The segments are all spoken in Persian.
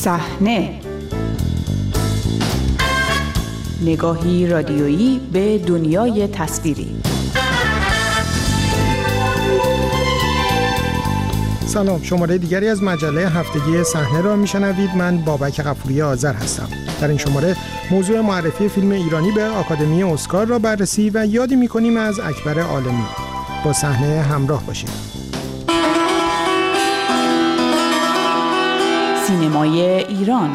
صحنه، نگاهی رادیویی به دنیای تصویری. سلام، شماره دیگری از مجله هفتگی صحنه را میشنوید. من بابک غفوری آذر هستم. در این شماره موضوع معرفی فیلم ایرانی به آکادمی اسکار را بررسی و یادی میکنیم از اکبر عالمی. با صحنه همراه باشید. سینمای ایران.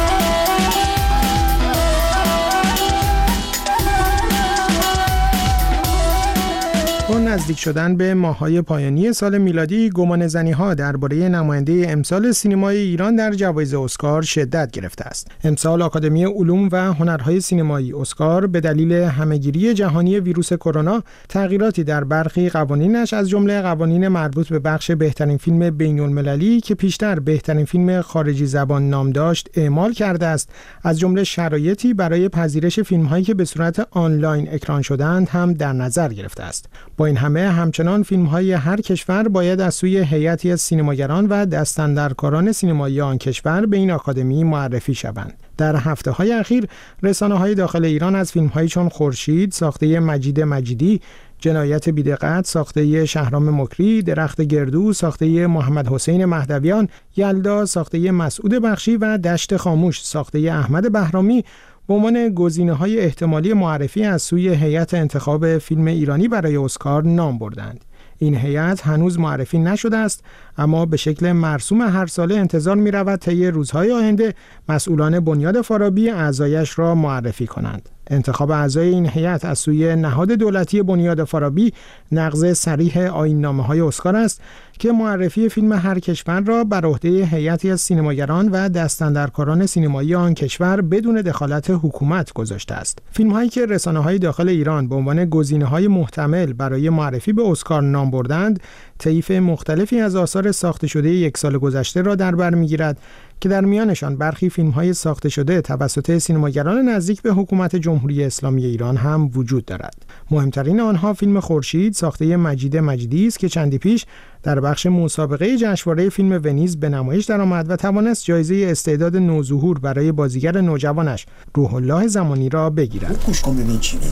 با نزدیک شدن به ماه‌های پایانی سال میلادی، گمانه‌زنی‌ها درباره نماینده امسال سینمای ایران در جوایز اسکار شدت گرفته است. امسال آکادمی علوم و هنرهای سینمایی اسکار به دلیل همه‌گیری جهانی ویروس کرونا تغییراتی در برخی قوانینش از جمله قوانین مربوط به بخش بهترین فیلم بین‌المللی که پیشتر بهترین فیلم خارجی زبان نام داشت اعمال کرده است. از جمله شرایطی برای پذیرش فیلم‌هایی که به صورت آنلاین اکران شدند هم در نظر گرفته است. با این همه همچنان فیلم‌های هر کشور باید از سوی هیئتی از سینماگران و دستاندرکاران سینمایی آن کشور به این آکادمی معرفی شوند. در هفته‌های اخیر رسانه‌های داخل ایران از فیلم‌هایی چون خورشید ساخته مجید مجیدی، جنایت بی‌دقت ساخته شهرام مکری، درخت گردو ساخته محمد حسین مهدویان، یلدا ساخته مسعود بخشی و دشت خاموش ساخته احمد بهرامی به عنوان گزینه‌های احتمالی معرفی از سوی هیئت انتخاب فیلم ایرانی برای اسکار نام بردند. این هیئت هنوز معرفی نشده است، اما به شکل مرسوم هر ساله انتظار می‌رود طی روزهای آینده مسئولان بنیاد فارابی اعضایش را معرفی کنند. انتخاب اعضای این هیئت از سوی نهاد دولتی بنیاد فارابی نقض صریح آیین‌نامه‌های اسکار است که معرفی فیلم هر کشور را بر عهده هیئتی از سینماگران و دستاندرکاران سینمایی آن کشور بدون دخالت حکومت گذاشته است. فیلم‌هایی که رسانه‌های داخل ایران به عنوان گزینه‌های محتمل برای معرفی به اسکار نام بردند، طیف مختلفی از آثار ساخته شده یک سال گذشته را در بر می‌گیرد که در میانشان برخی فیلم‌های ساخته شده توسط سینماگران نزدیک به حکومت جمهوری اسلامی ایران هم وجود دارد. مهمترین آنها فیلم خورشید ساخته مجید مجیدی است که چندی پیش در بخش مسابقه جشنواره فیلم ونیز به نمایش درآمد و توانست جایزه استعداد نوظهور برای بازیگر نوجوانش روح الله زمانی را بگیرد. گوش کن ببین چی میگم.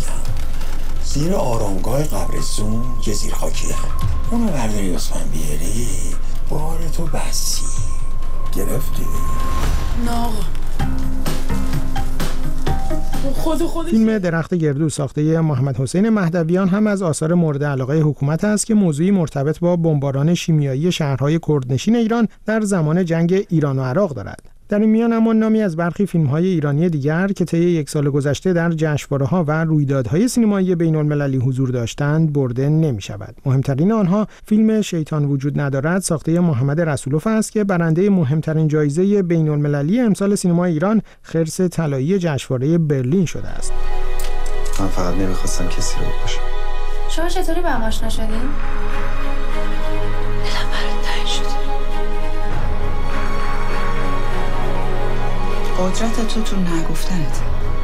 زیر آرامگاه قبرستون یه زیرخاکیه. اونو برداری عثمان بیاری، بار تو بسی. گرفتی؟ نه فیلم درخت گردو ساخته محمد حسین مهدویان هم از آثار مورد علاقه حکومت است که موضوعی مرتبط با بمباران شیمیایی شهرهای کردنشین ایران در زمان جنگ ایران و عراق دارد. در این میان اما نامی از برخی فیلم‌های ایرانی دیگر که طی یک سال گذشته در جشنواره‌ها و رویدادهای سینمایی بین‌المللی حضور داشتند برده نمی‌شود. مهمترین آنها فیلم شیطان وجود ندارد ساخته محمد رسولوف است که برنده مهمترین جایزه بین‌المللی امسال سینمای ایران خرس طلایی جشنواره برلین شده است. من فقط نمی‌خواستم کسی رو بکشم. شما چطوری با هم آشنا شدین؟ قدرت تو نگفتنت.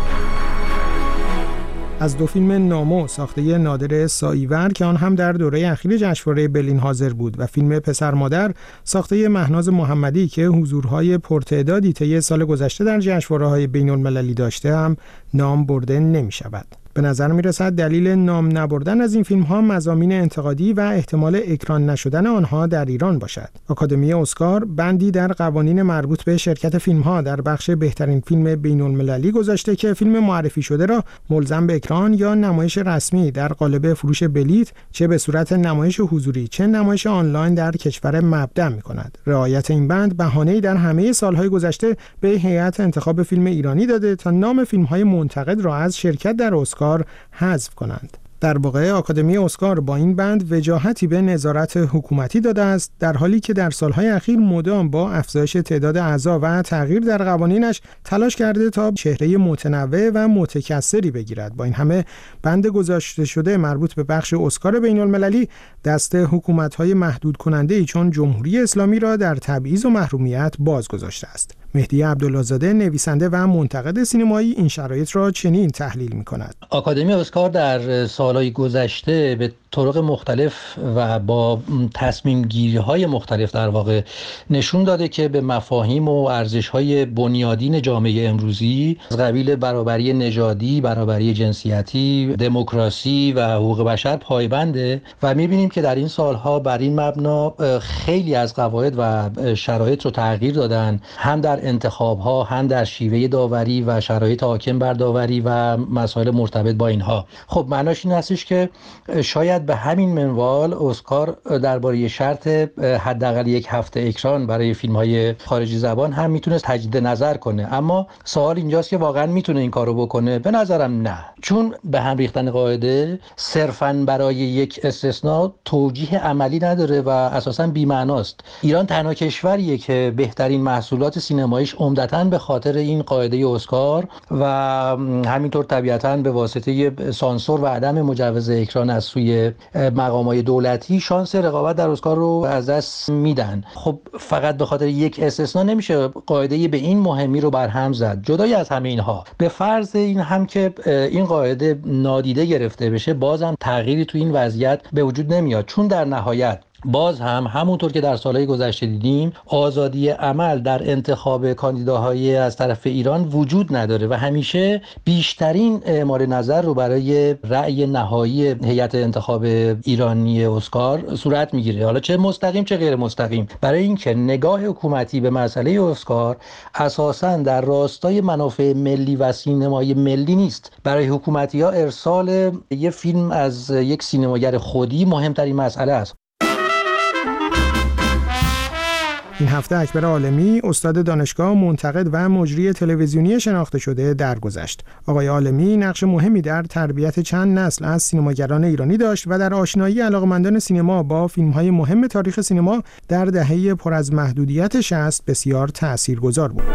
از دو فیلم نامو ساخته نادر ساییور که آن هم در دوره اخیر جشنواره برلین حاضر بود و فیلم پسر مادر ساخته مهناز محمدی که حضورهای پرتعدادی طی سال گذشته در جشنواره‌های بین‌المللی داشته هم نام برده نمی‌شود. به نظر می‌رسد دلیل نام نبردن از این فیلم‌ها مضامین انتقادی و احتمال اکران نشدن آنها در ایران باشد. آکادمی اسکار بندی در قوانین مربوط به شرکت فیلم‌ها در بخش بهترین فیلم بین‌المللی گذاشته که فیلم معرفی شده را ملزم به اکران یا نمایش رسمی در قالب فروش بلیت چه به صورت نمایش حضوری چه نمایش آنلاین در کشور مبدأ می‌کند. رعایت این بند بهانه‌ای در همه سال‌های گذشته به هیئت انتخاب فیلم ایرانی داده تا نام فیلم‌های منتقد را از شرکت در اسکار حذف کنند. در واقع آکادمی اسکار با این بند وجاهتی به نظارت حکومتی داده است، در حالی که در سالهای اخیر مدام با افزایش تعداد اعضا و تغییر در قوانینش تلاش کرده تا چهره متنوع و متکثری بگیرد. با این همه بند گذاشته شده مربوط به بخش اسکار بین‌المللی دست حکومت‌های محدود کننده‌ای چون جمهوری اسلامی را در تبعیض و محرومیت باز گذاشته است. مهدی عبدالله‌زاده نویسنده و منتقد سینمایی این شرایط را چنین تحلیل می‌کند. آکادمی اسکار در سالهای گذشته به طرق مختلف و با تصمیم گیری های مختلف در واقع نشون داده که به مفاهیم و ارزش های بنیادین جامعه امروزی از قبیل برابری نژادی، برابری جنسیتی، دموکراسی و حقوق بشر پایبنده و می‌بینیم که در این سالها بر این مبنا خیلی از قواعد و شرایط رو تغییر دادن، هم در انتخاب‌ها، هم در شیوه داوری و شرایط حاکم بر داوری و مسائل مرتبط با اینها. خب معناش این هستش که شاید به همین منوال اسکار درباره شرط حداقل 1 هفته اکران برای فیلم‌های خارجی زبان هم میتونه تجدید نظر کنه، اما سوال اینجاست که واقعا میتونه این کارو بکنه؟ به نظرم نه، چون به هم ریختن قاعده صرفاً برای یک استثناء توجیه عملی نداره و اساساً بی‌معناست. ایران تنها کشوریه که بهترین محصولات سینماییش عمدتاً به خاطر این قاعده اسکار و همینطور طبیعتاً به واسطه سانسور و عدم مجوز اکران از سوی مقامات دولتی شانس رقابت در اسکار رو از دست میدن. خب فقط به خاطر یک استثناء نمیشه قاعده به این مهمی رو برهم زد. جدای از همه اینها، به فرض این هم که این قاعده نادیده گرفته بشه، بازم تغییری تو این وضعیت به وجود نمیاد، چون در نهایت باز هم همونطور که در سالهای گذشته دیدیم آزادی عمل در انتخاب کاندیداهای از طرف ایران وجود نداره و همیشه بیشترین اعمال نظر رو برای رأی نهایی هیئت انتخاب ایرانی اسکار صورت میگیره، حالا چه مستقیم چه غیر مستقیم، برای اینکه نگاه حکومتی به مسئله اسکار اساساً در راستای منافع ملی و سینمای ملی نیست. برای حکومتی‌ها ارسال یک فیلم از یک سینماگر خودی مهمترین مسئله است. این هفته اکبر عالمی، استاد دانشگاه، منتقد و مجری تلویزیونی شناخته شده درگذشت. آقای عالمی نقش مهمی در تربیت چند نسل از سینماگران ایرانی داشت و در آشنایی علاقمندان سینما با فیلم‌های مهم تاریخ سینما در دهه پر از محدودیت 60 بسیار تأثیرگذار بود.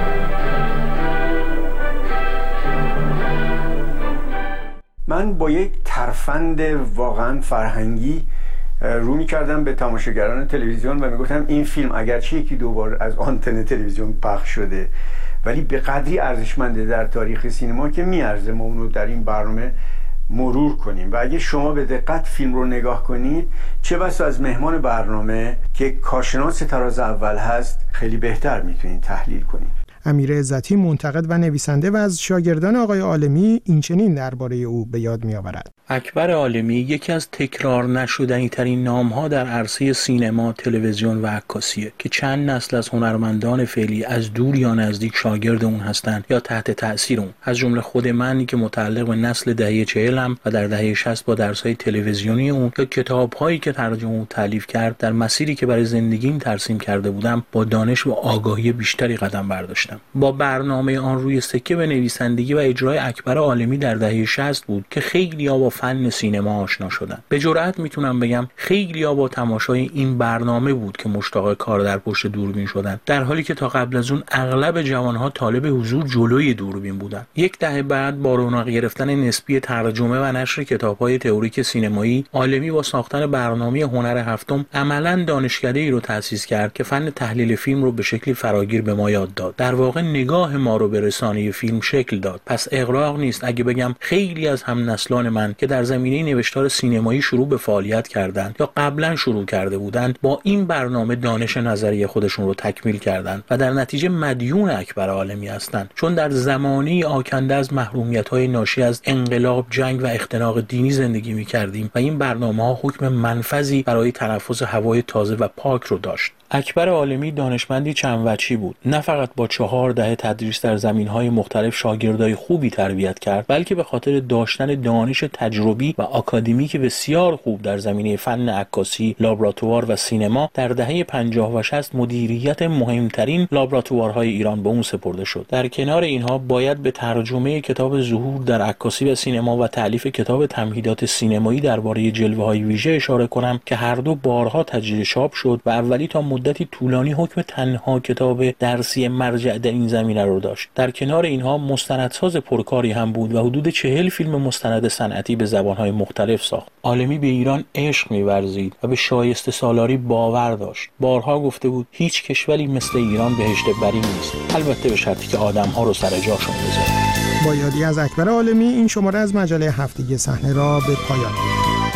من با یک ترفند واقعا فرهنگی رو می‌کردم به تماشاگران تلویزیون و میگفتم این فیلم اگرچه یکی دو بار از آنتن تلویزیون پخش شده ولی به قدری ارزشمنده در تاریخ سینما که میارزه ما اونو در این برنامه مرور کنیم و اگه شما به دقت فیلم رو نگاه کنید، چه بسا از مهمان برنامه که کارشناس تراز اول هست خیلی بهتر میتونید تحلیل کنید. امیر عزتی، منتقد و نویسنده و از شاگردان آقای عالمی، این چنین درباره او به یاد می‌آورد: اکبر عالمی یکی از تکرار نشدنی ترین نام‌ها در عرصه سینما، تلویزیون و عکاسیه که چند نسل از هنرمندان فعلی از دور یا نزدیک شاگرد اون هستند یا تحت تأثیر اون، از جمله خود من که متعلق به نسل دهه 40 و در دهه 60 با درس‌های تلویزیونی اون یا کتاب‌هایی که ترجمه و تالیف کرد در مسیری که برای زندگیم ترسیم کرده بودم با دانش و آگاهی بیشتری قدم برداشتم. با برنامه آن روی سکه به نویسندگی و اجرای اکبر عالمی در دهه 60 بود که خیلی‌ها با فن سینما آشنا شدن. به جرئت میتونم بگم خیلی‌ها با تماشای این برنامه بود که مشتاق کار در پشت دوربین شدن، در حالی که تا قبل از اون اغلب جوانها طالب حضور جلوی دوربین بودن. یک دهه بعد با رونق گرفتن نسبی ترجمه و نشر کتاب‌های تئوریک سینمایی، عالمی با ساختن برنامه هنر هفتم عملاً دانشکده‌ای رو تأسیس کرد که فن تحلیل فیلم رو به شکلی فراگیر به ما یاد داد. در واقع نگاه ما رو به رسانه فیلم شکل داد. پس اغراق نیست اگه بگم خیلی از هم نسلان من که در زمینه نوشتار سینمایی شروع به فعالیت کردند یا قبلا شروع کرده بودند، با این برنامه دانش نظری خودشون رو تکمیل کردند و در نتیجه مدیون اکبر عالمی هستند، چون در زمانه آکنده از محرومیت‌های ناشی از انقلاب، جنگ و اختناق دینی زندگی می‌کردیم و این برنامه‌ها حکم منفذی برای تنفس هوای تازه و پاک رو داشت. اکبر عالمی دانشمندی چند وجهی بود. نه فقط با 4 دهه تدریس در زمینهای مختلف شاگردای خوبی تربیت کرد، بلکه به خاطر داشتن دانش تجربی و آکادمیک بسیار خوب در زمینه فن عکاسی، لابراتوار و سینما در دهه 50 و 60 مدیریت مهمترین لابراتوارهای ایران به اون سپرده شد. در کنار اینها باید به ترجمه کتاب ظهور در عکاسی و سینما و تألیف کتاب تمهیدات سینمایی درباره جلوه‌های ویژه اشاره کنم که هر دو بارها تجدید چاپ شد و اولی تا مدتی طولانی حکم تنها کتاب درسی مرجع در این زمینه رو داشت. در کنار اینها مستندساز پرکاری هم بود و حدود 40 فیلم مستند صنعتی به زبانهای مختلف ساخت. عالمی به ایران عشق می‌ورزید و به شایسته سالاری باور داشت. بارها گفته بود هیچ کشوری مثل ایران بهشت بری نیست، البته به شرطی که آدم‌ها رو سر جاشون بذاره. با یادی از اکبر عالمی، این شماره از مجله هفتگی صحنه را به پایان می‌رسیم.